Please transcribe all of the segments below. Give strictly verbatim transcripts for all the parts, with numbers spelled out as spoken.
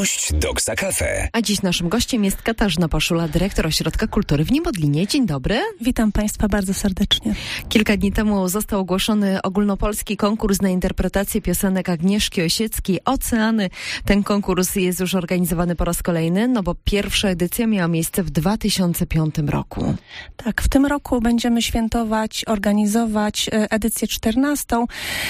Gość Doksa Cafe. A dziś naszym gościem jest Katarzyna Paszula, dyrektor Ośrodka Kultury w Niemodlinie. Dzień dobry. Witam Państwa bardzo serdecznie. Kilka dni temu został ogłoszony ogólnopolski konkurs na interpretację piosenek Agnieszki Osieckiej Oceany. Ten konkurs jest już organizowany po raz kolejny, no bo pierwsza edycja miała miejsce w dwa tysiące piątym roku. Tak, w tym roku będziemy świętować, organizować edycję czternastą.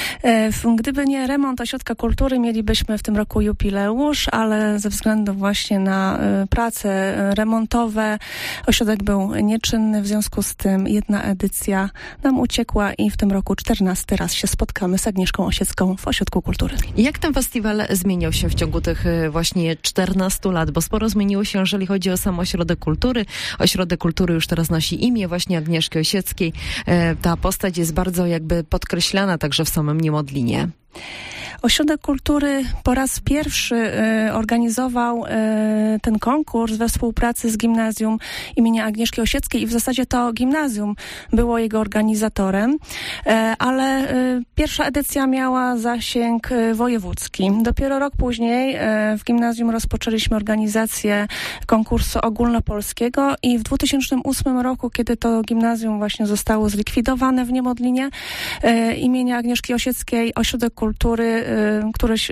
Gdyby nie remont Ośrodka Kultury, mielibyśmy w tym roku jubileusz, ale ze względu właśnie na prace remontowe ośrodek był nieczynny, w związku z tym jedna edycja nam uciekła i w tym roku czternasty raz się spotkamy z Agnieszką Osiecką w Ośrodku Kultury. Jak ten festiwal zmieniał się w ciągu tych właśnie czternastu lat? Bo sporo zmieniło się, jeżeli chodzi o sam Ośrodek Kultury. Ośrodek Kultury już teraz nosi imię właśnie Agnieszki Osieckiej. Ta postać jest bardzo jakby podkreślana także w samym Niemodlinie. Ośrodek Kultury po raz pierwszy y, organizował y, ten konkurs we współpracy z Gimnazjum imienia Agnieszki Osieckiej i w zasadzie to gimnazjum było jego organizatorem, y, ale y, pierwsza edycja miała zasięg y, wojewódzki. Dopiero rok później y, w gimnazjum rozpoczęliśmy organizację konkursu ogólnopolskiego i w dwa tysiące ósmym roku, kiedy to gimnazjum właśnie zostało zlikwidowane w Niemodlinie, y, imienia Agnieszki Osieckiej Ośrodek Kultury któryś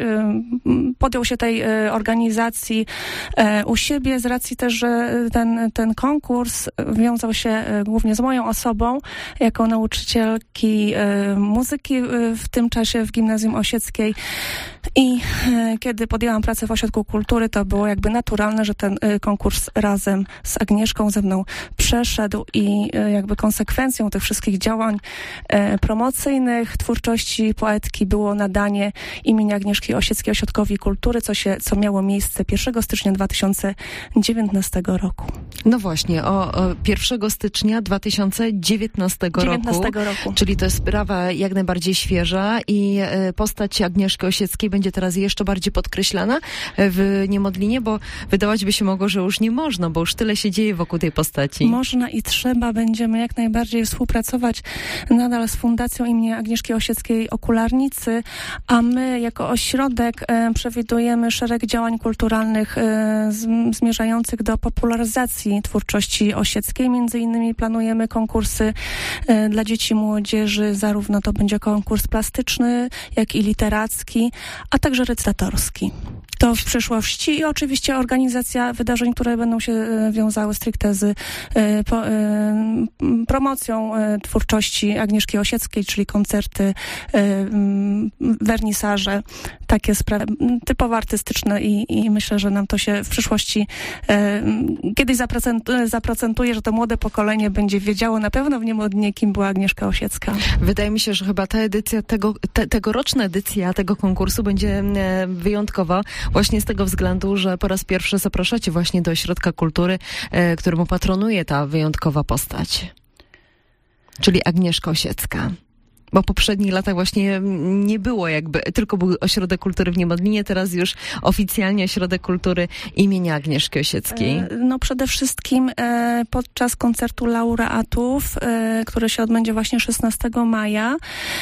podjął się tej organizacji u siebie z racji też, że ten, ten konkurs wiązał się głównie z moją osobą jako nauczycielki muzyki w tym czasie w Gimnazjum Osieckiej. I kiedy podjęłam pracę w Ośrodku Kultury, to było jakby naturalne, że ten konkurs razem z Agnieszką ze mną przeszedł i jakby konsekwencją tych wszystkich działań promocyjnych twórczości poetki było nadanie imienia Agnieszki Osieckiej Ośrodkowi Kultury, co się, co miało miejsce pierwszego stycznia dwa tysiące dziewiętnastego roku. No właśnie, o, o pierwszego stycznia dwa tysiące dziewiętnastego roku, roku, czyli to jest sprawa jak najbardziej świeża i e, postać Agnieszki Osieckiej będzie teraz jeszcze bardziej podkreślana w Niemodlinie, bo wydawać by się mogło, że już nie można, bo już tyle się dzieje wokół tej postaci. Można i trzeba, będziemy jak najbardziej współpracować nadal z Fundacją imienia Agnieszki Osieckiej Okularnicy, a my jako ośrodek e, przewidujemy szereg działań kulturalnych e, z, zmierzających do popularyzacji twórczości osieckiej. Między innymi planujemy konkursy e, dla dzieci i młodzieży, zarówno to będzie konkurs plastyczny, jak i literacki, a także recytatorski. To w przyszłości i oczywiście organizacja wydarzeń, które będą się e, wiązały stricte z e, po, e, promocją e, twórczości Agnieszki Osieckiej, czyli koncerty, e, wernisaże, takie sprawy typowo artystyczne i, i myślę, że nam to się w przyszłości e, kiedyś zaprocentuje, zaprocentuje, że to młode pokolenie będzie wiedziało na pewno w Niemodlinie, kim była Agnieszka Osiecka. Wydaje mi się, że chyba ta edycja, tego, te, tegoroczna edycja tego konkursu będzie e, wyjątkowa właśnie z tego względu, że po raz pierwszy zapraszacie właśnie do Ośrodka Kultury, e, któremu patronuje ta wyjątkowa postać, czyli Agnieszka Osiecka. Bo w poprzednich latach właśnie nie było jakby, tylko był Ośrodek Kultury w Niemodlinie, teraz już oficjalnie Ośrodek Kultury imienia Agnieszki Osieckiej. No przede wszystkim e, podczas koncertu laureatów, e, który się odbędzie właśnie szesnastego maja,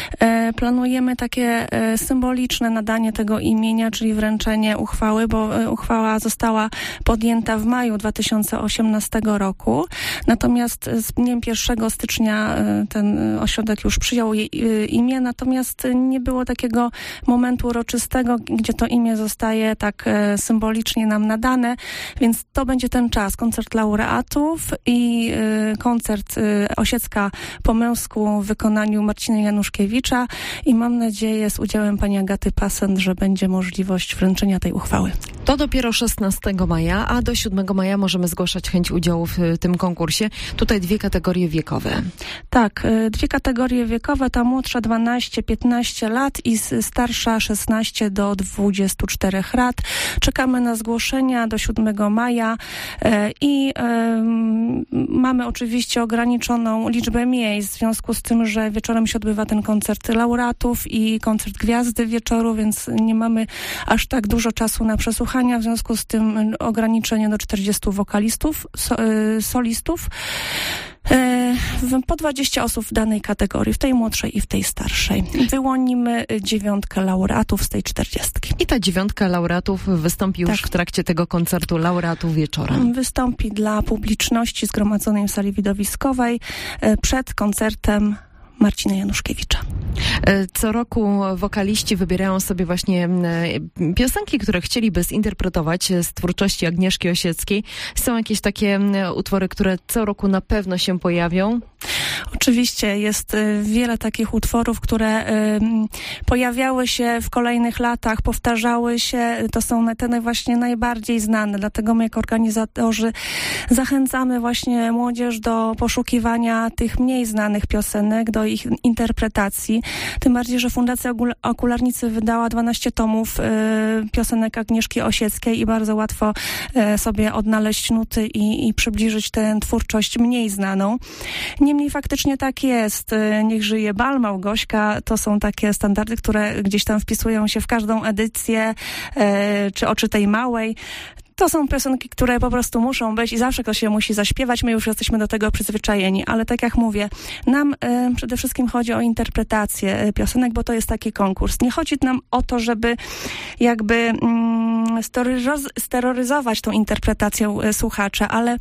e, planujemy takie e, symboliczne nadanie tego imienia, czyli wręczenie uchwały, bo e, uchwała została podjęta w maju dwa tysiące osiemnastego roku. Natomiast z dniem pierwszego stycznia e, ten ośrodek już przyjął jej imię, natomiast nie było takiego momentu uroczystego, gdzie to imię zostaje tak e, symbolicznie nam nadane, więc to będzie ten czas. Koncert laureatów i e, koncert e, Osiecka po męsku w wykonaniu Marcina Januszkiewicza i mam nadzieję z udziałem pani Agaty Pasent, że będzie możliwość wręczenia tej uchwały. To dopiero szesnastego maja, a do siódmego maja możemy zgłaszać chęć udziału w tym konkursie. Tutaj dwie kategorie wiekowe. Tak, e, dwie kategorie wiekowe, ta młodsza dwanaście piętnaście lat i starsza szesnaście do dwudziestu czterech lat. Czekamy na zgłoszenia do siódmego maja e, i e, mamy oczywiście ograniczoną liczbę miejsc w związku z tym, że wieczorem się odbywa ten koncert laureatów i koncert Gwiazdy Wieczoru, więc nie mamy aż tak dużo czasu na przesłuchania, w związku z tym ograniczenie do czterdziestu wokalistów, so, e, solistów. Po dwadzieścia osób w danej kategorii, w tej młodszej i w tej starszej. Wyłonimy dziewiątkę laureatów z tej czterdziestki. I ta dziewiątka laureatów wystąpi już tak. w trakcie tego koncertu laureatów wieczorem. Wystąpi dla publiczności zgromadzonej w sali widowiskowej przed koncertem Marcina Januszkiewicza. Co roku wokaliści wybierają sobie właśnie piosenki, które chcieliby zinterpretować z twórczości Agnieszki Osieckiej. Są jakieś takie utwory, które co roku na pewno się pojawią? Oczywiście jest wiele takich utworów, które pojawiały się w kolejnych latach, powtarzały się. To są te właśnie najbardziej znane. Dlatego my jako organizatorzy zachęcamy właśnie młodzież do poszukiwania tych mniej znanych piosenek, do ich interpretacji. Tym bardziej, że Fundacja Okularnicy wydała dwanaście tomów y, piosenek Agnieszki Osieckiej i bardzo łatwo y, sobie odnaleźć nuty i, i przybliżyć tę twórczość mniej znaną. Niemniej faktycznie tak jest. Y, Niech żyje bal, Małgośka, to są takie standardy, które gdzieś tam wpisują się w każdą edycję, y, czy Oczy tej małej. To są piosenki, które po prostu muszą być i zawsze ktoś się musi zaśpiewać. My już jesteśmy do tego przyzwyczajeni, ale tak jak mówię, nam y, przede wszystkim chodzi o interpretację y, piosenek, bo to jest taki konkurs. Nie chodzi nam o to, żeby jakby mm, steroryz- steroryzować tą interpretacją y, słuchacza, ale y,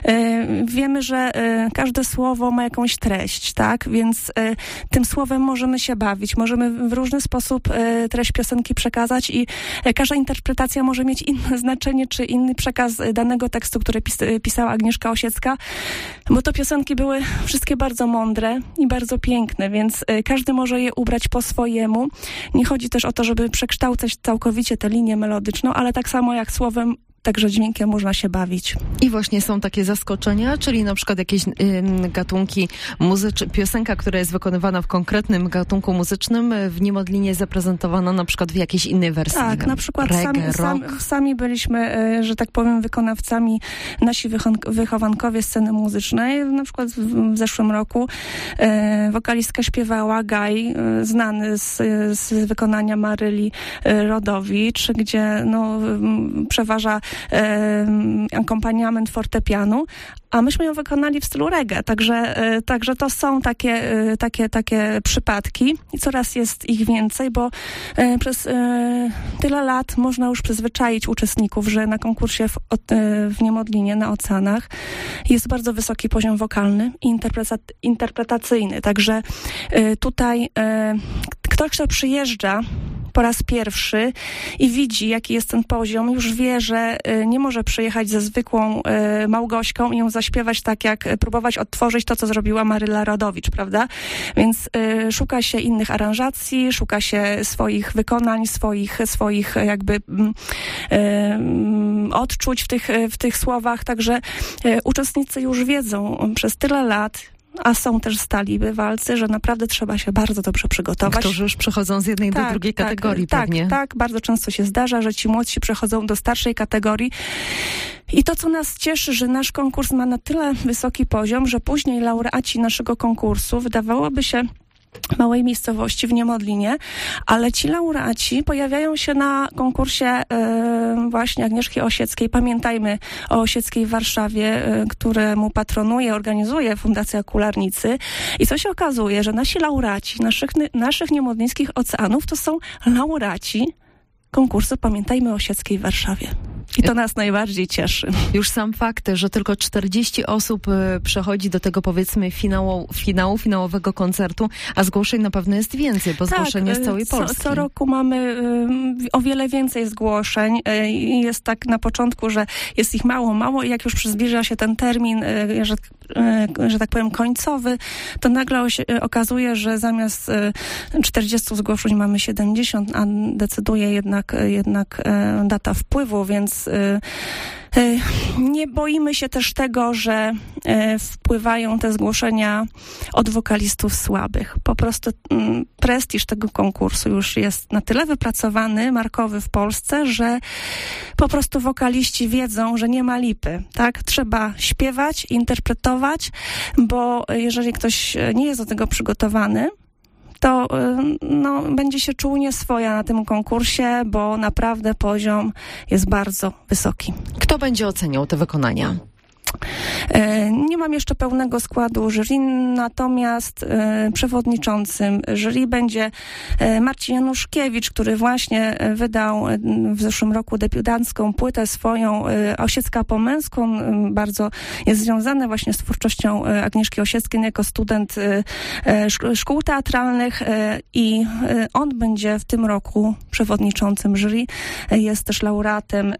wiemy, że y, każde słowo ma jakąś treść, tak? Więc y, tym słowem możemy się bawić, możemy w różny sposób y, treść piosenki przekazać i y, każda interpretacja może mieć inne znaczenie, czy inny przekaz danego tekstu, który pis- pisała Agnieszka Osiecka, bo to piosenki były wszystkie bardzo mądre i bardzo piękne, więc y, każdy może je ubrać po swojemu. Nie chodzi też o to, żeby przekształcać całkowicie tę linię melodyczną, ale tak samo jak słowem, także dźwiękiem można się bawić. I właśnie są takie zaskoczenia, czyli na przykład jakieś y, gatunki muzyczne, piosenka, która jest wykonywana w konkretnym gatunku muzycznym, w Niemodlinie zaprezentowana na przykład w jakiejś innej wersji. Tak, wiem, na przykład reggae, sami, sami, sami byliśmy, y, że tak powiem, wykonawcami, nasi wychon- wychowankowie sceny muzycznej. Na przykład w, w zeszłym roku y, wokalistka śpiewała Gaj, y, znany z, z wykonania Maryli y, Rodowicz, gdzie no, y, przeważa akompaniament fortepianu, a myśmy ją wykonali w stylu reggae, także, także to są takie, takie, takie przypadki i coraz jest ich więcej, bo przez tyle lat można już przyzwyczaić uczestników, że na konkursie w, w Niemodlinie, na Oceanach jest bardzo wysoki poziom wokalny i interpreta- interpretacyjny, także tutaj ktoś, kto przyjeżdża po raz pierwszy i widzi, jaki jest ten poziom, już wie, że y, nie może przyjechać ze zwykłą y, Małgośką i ją zaśpiewać tak, jak y, próbować odtworzyć to, co zrobiła Maryla Rodowicz, prawda? Więc y, szuka się innych aranżacji, szuka się swoich wykonań, swoich, swoich jakby y, y, odczuć w tych, w tych słowach, także y, uczestnicy już wiedzą przez tyle lat, a są też stali bywalcy, że naprawdę trzeba się bardzo dobrze przygotować. Którzy już przechodzą z jednej tak, do drugiej tak, kategorii tak, pewnie. Tak, tak. Bardzo często się zdarza, że ci młodsi przechodzą do starszej kategorii. I to, co nas cieszy, że nasz konkurs ma na tyle wysoki poziom, że później laureaci naszego konkursu, wydawałoby się, małej miejscowości w Niemodlinie, ale ci laureaci pojawiają się na konkursie y, właśnie Agnieszki Osieckiej. Pamiętajmy o Osieckiej w Warszawie, y, któremu patronuje, organizuje Fundacja Okularnicy. I co się okazuje, że nasi laureaci naszych, naszych niemodlińskich oceanów to są laureaci konkursu Pamiętajmy o Osieckiej w Warszawie. I to nas najbardziej cieszy. Już sam fakt, że tylko czterdzieści osób y, przechodzi do tego, powiedzmy, finału, finału, finałowego koncertu, a zgłoszeń na pewno jest więcej, bo tak, zgłoszenia z całej Polski. Co, co roku mamy y, o wiele więcej zgłoszeń. Y, jest tak na początku, że jest ich mało, mało i jak już zbliża się ten termin, y, że, y, że tak powiem końcowy, to nagle się okazuje, że zamiast y, czterdziestu zgłoszeń mamy siedemdziesiąt, a decyduje jednak, jednak y, data wpływu, więc nie boimy się też tego, że wpływają te zgłoszenia od wokalistów słabych. Po prostu prestiż tego konkursu już jest na tyle wypracowany, markowy w Polsce, że po prostu wokaliści wiedzą, że nie ma lipy, tak? Trzeba śpiewać, interpretować, bo jeżeli ktoś nie jest do tego przygotowany, to no, będzie się czuł nieswoja na tym konkursie, bo naprawdę poziom jest bardzo wysoki. Kto będzie oceniał te wykonania? Nie mam jeszcze pełnego składu jury, natomiast przewodniczącym jury będzie Marcin Januszkiewicz, który właśnie wydał w zeszłym roku debiutancką płytę swoją Osiecka po męsku. Bardzo jest związany właśnie z twórczością Agnieszki Osieckiej jako student szkół teatralnych i on będzie w tym roku przewodniczącym jury. Jest też laureatem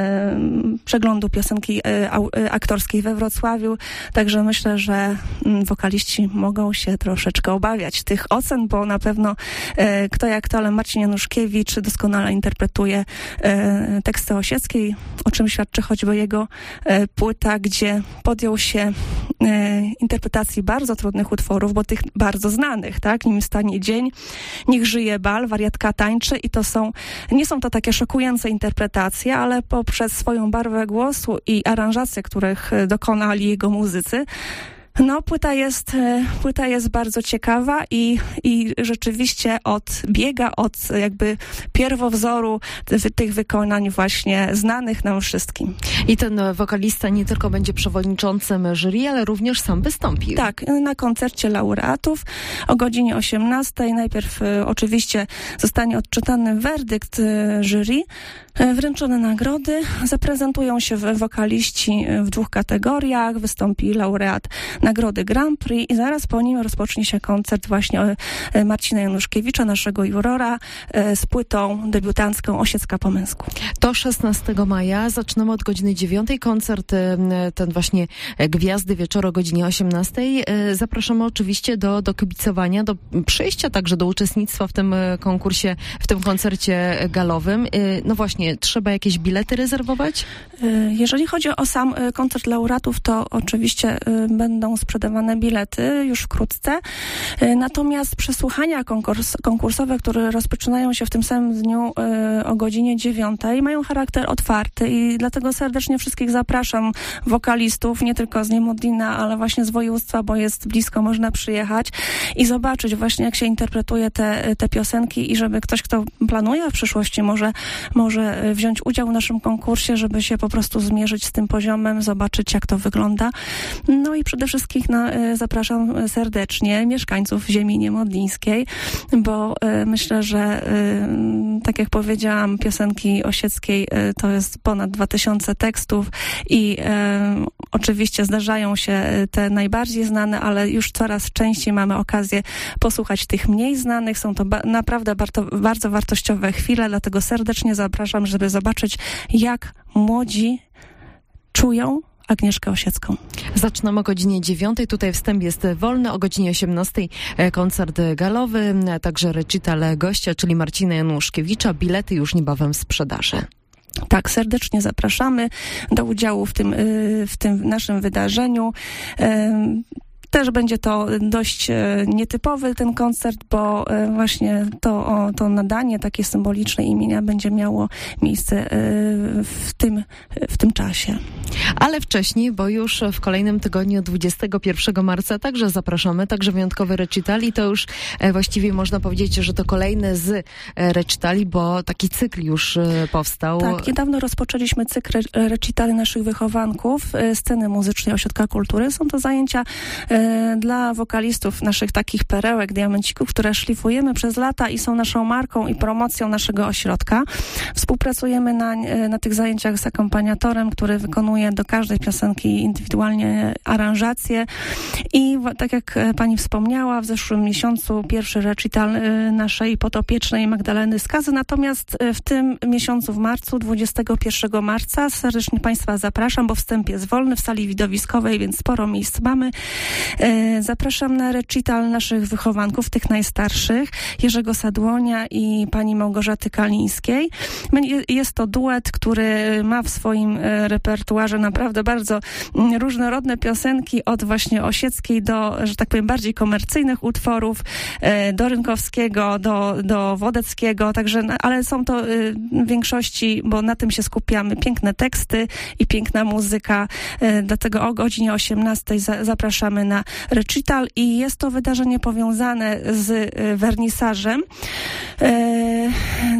przeglądu piosenki aktorskiej we Wrocławiu, także myślę, że wokaliści mogą się troszeczkę obawiać tych ocen, bo na pewno e, kto jak to, ale Marcin Januszkiewicz doskonale interpretuje e, teksty Osieckiej, o czym świadczy choćby jego e, płyta, gdzie podjął się e, interpretacji bardzo trudnych utworów, bo tych bardzo znanych, tak? Nim stanie dzień, niech żyje bal, wariatka tańczy i to są, nie są to takie szokujące interpretacje, ale poprzez swoją barwę głosu i aranżacje, których dokonali jego muzycy, no, płyta jest, płyta jest bardzo ciekawa i, i rzeczywiście odbiega od jakby pierwowzoru tych wykonań właśnie znanych nam wszystkim. I ten wokalista nie tylko będzie przewodniczącym jury, ale również sam wystąpi. Tak, na koncercie laureatów o godzinie osiemnastej. Najpierw y, oczywiście zostanie odczytany werdykt y, jury, y, wręczone nagrody. Zaprezentują się wokaliści w dwóch kategoriach. Wystąpi laureat Nagrody Grand Prix i zaraz po nim rozpocznie się koncert właśnie Marcina Januszkiewicza, naszego jurora, z płytą debiutancką Osiecka po męsku. To szesnastego maja. Zaczynamy od godziny dziewiątej. Koncert, ten właśnie Gwiazdy Wieczoru o godzinie osiemnastej. Zapraszamy oczywiście do, do kibicowania, do przyjścia także do uczestnictwa w tym konkursie, w tym koncercie galowym. No właśnie, trzeba jakieś bilety rezerwować? Jeżeli chodzi o sam koncert laureatów, to oczywiście będą sprzedawane bilety już wkrótce. Natomiast przesłuchania konkurs, konkursowe, które rozpoczynają się w tym samym dniu y, o godzinie dziewiątej, mają charakter otwarty i dlatego serdecznie wszystkich zapraszam, wokalistów, nie tylko z Niemodlina, ale właśnie z województwa, bo jest blisko, można przyjechać i zobaczyć właśnie, jak się interpretuje te, te piosenki i żeby ktoś, kto planuje w przyszłości, może, może wziąć udział w naszym konkursie, żeby się po prostu zmierzyć z tym poziomem, zobaczyć, jak to wygląda. No i przede wszystkim Wszystkich na, zapraszam serdecznie mieszkańców ziemi niemodlińskiej, bo y, myślę, że y, tak jak powiedziałam, piosenki Osieckiej y, to jest ponad dwa tysiące tekstów i y, oczywiście zdarzają się te najbardziej znane, ale już coraz częściej mamy okazję posłuchać tych mniej znanych. Są to ba- naprawdę bardzo, bardzo wartościowe chwile, dlatego serdecznie zapraszam, żeby zobaczyć, jak młodzi czują Agnieszkę Osiecką. Zaczynamy o godzinie dziewiątej. Tutaj wstęp jest wolny. O godzinie osiemnastej koncert galowy, także recital gościa, czyli Marcina Januszkiewicza. Bilety już niebawem w sprzedaży. Tak, serdecznie zapraszamy do udziału w tym, w tym naszym wydarzeniu. Też będzie to dość e, nietypowy ten koncert, bo e, właśnie to, o, to nadanie takie symboliczne imienia będzie miało miejsce e, w tym, w tym czasie. Ale wcześniej, bo już w kolejnym tygodniu, dwudziestego pierwszego marca, także zapraszamy, także wyjątkowy recital i to już e, właściwie można powiedzieć, że to kolejny z e, recitali, bo taki cykl już e, powstał. Tak, niedawno rozpoczęliśmy cykl re- recitali naszych wychowanków e, Sceny Muzycznej Ośrodka Kultury. Są to zajęcia e, dla wokalistów, naszych takich perełek, diamencików, które szlifujemy przez lata i są naszą marką i promocją naszego ośrodka. Współpracujemy na, na tych zajęciach z akompaniatorem, który wykonuje do każdej piosenki indywidualnie aranżację i tak jak pani wspomniała, w zeszłym miesiącu pierwszy recital naszej podopiecznej Magdaleny Skazy, natomiast w tym miesiącu w marcu, dwudziestego pierwszego marca serdecznie państwa zapraszam, bo wstęp jest wolny w sali widowiskowej, więc sporo miejsc mamy. Zapraszam na recital naszych wychowanków, tych najstarszych, Jerzego Sadłonia i pani Małgorzaty Kalińskiej. Jest to duet, który ma w swoim repertuarze naprawdę bardzo różnorodne piosenki, od właśnie Osieckiej do, że tak powiem, bardziej komercyjnych utworów, do Rynkowskiego, do, do Wodeckiego, także, ale są to w większości, bo na tym się skupiamy, piękne teksty i piękna muzyka, dlatego o godzinie osiemnastej zapraszamy na recital i jest to wydarzenie powiązane z wernisażem.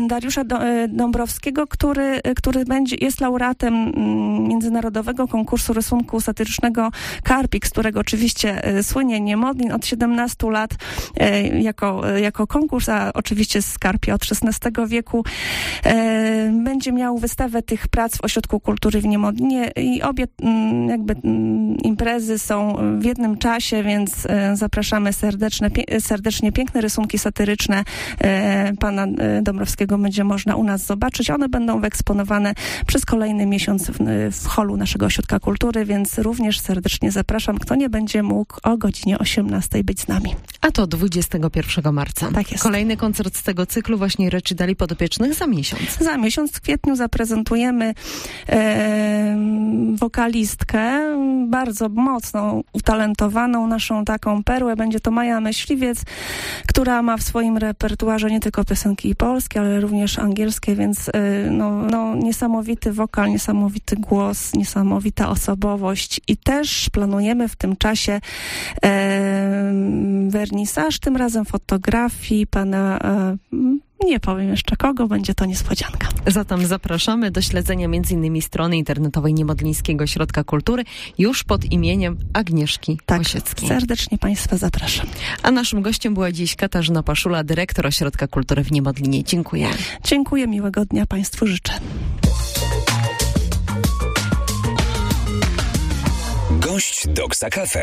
Dariusza Dąbrowskiego, który, który będzie, jest laureatem międzynarodowego konkursu rysunku satyrycznego Karpik, z którego oczywiście słynie Niemodlin od siedemnastu lat jako, jako konkurs, a oczywiście z Karpia od szesnastego wieku. Będzie miał wystawę tych prac w Ośrodku Kultury w Niemodlinie i obie jakby imprezy są w jednym czasie, więc zapraszamy serdeczne, serdecznie. Piękne rysunki satyryczne pana Dąbrowskiego będzie można u nas zobaczyć. One będą wyeksponowane przez kolejny miesiąc w, w holu naszego Ośrodka Kultury, więc również serdecznie zapraszam. Kto nie będzie mógł o godzinie osiemnastej być z nami. A to dwudziestego pierwszego marca. Tak jest. Kolejny koncert z tego cyklu właśnie Recidali Podopiecznych za miesiąc. Za miesiąc w kwietniu zaprezentujemy e, wokalistkę, bardzo mocno utalentowaną, naszą taką perłę. Będzie to Maja Myśliwiec, która ma w swoim repertuarze nie tylko piosenki polskie, ale również angielskie, więc e, no, no, niesamowity wokal, niesamowity głos, niesamowita osobowość i też planujemy w tym czasie e, wernisaż, tym razem fotografii pana e, nie powiem jeszcze kogo, będzie to niespodzianka. Zatem zapraszamy do śledzenia między innymi strony internetowej Niemodlińskiego Ośrodka Kultury już pod imieniem Agnieszki tak, Osieckiej. Serdecznie Państwa zapraszam. A naszym gościem była dziś Katarzyna Paszula, dyrektor Ośrodka Kultury w Niemodlinie. Dziękuję. Dziękuję, miłego dnia Państwu życzę. Gość Doksa Cafe.